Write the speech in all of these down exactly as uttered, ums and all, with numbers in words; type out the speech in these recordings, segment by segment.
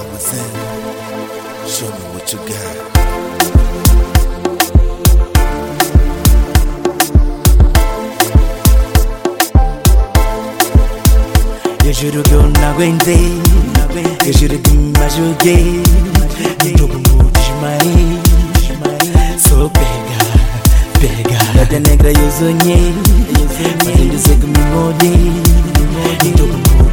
was in. Show me what you got. Eu juro que eu não aguentei, eu juro que me machuquei. No jogo me desmaiei. Sou pega, pega. Nota negra eu sonhei, mas eu sei que me mudei. No jogo me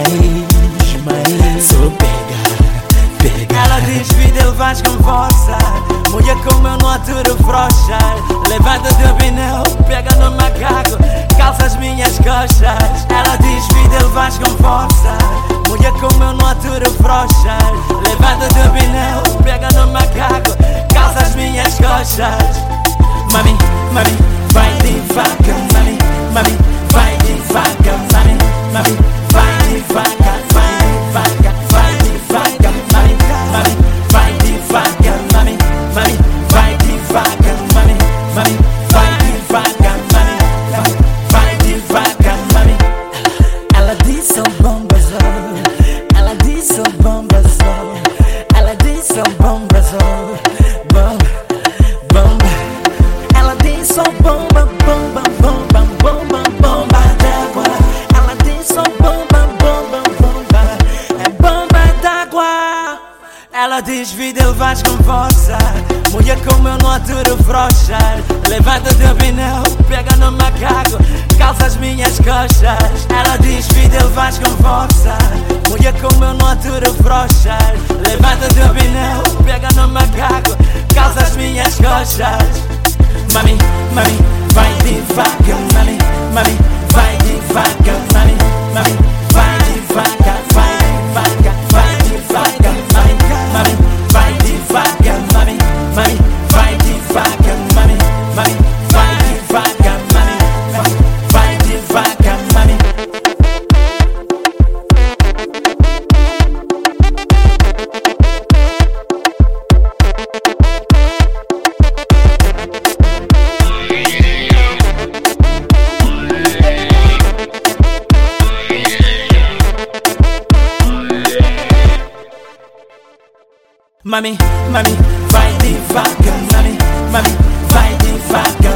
desmaiei. Sou pega, pega. Ela diz vida ele faz com força. Mulher como eu não aturo frouxa. Levanta teu pneu, pega no macaco, calça as minhas coxas. Ela diz vida ele faz com força. Mulher como eu não aturo frouxa. Levanta teu pneu, pega no macaco, calça as minhas coxas. Mami, mami, vai devagar. Mami, mami, vai devagar. Mami, mami, vai devagar. Vai devagar, vai devagar. Mami, mami, vai devagar. Mami, mami, vai devagar. Mami, mami, vai devagar. Mami, mami, vai devagar. Mami, ela diz são bombas, oh. Ela diz são bombas, oh. Ela diz são bombas, oh. Bomba, bomba. Ela diz são bomba, bomba, bomba, bomba, bomba d'água. Ela diz são bomba, bomba, bomba. É bomba d'água. Ela diz vida ele faz com força. Mulher como eu não aturo frouxa. Levanta teu pneu, pega no macaco, calça as minhas coxas. Ela diz vida ele faz com força. Mulher como eu não aturo frouxa. Levanta teu pneu, pega no macaco, calça as minhas coxas. Mami, mami, vai devagar. Mami, mami, vai devagar. Mami, mami, vai devagar. Vai devagar, vai devagar. Mami, mami, vai devagar. Mami, mami, vai devagar. Mami, mami, vai devagar. Mami, mami, vai devagar. Mami. Mami, mami, vai devagar. Mami, mami, vai devagar.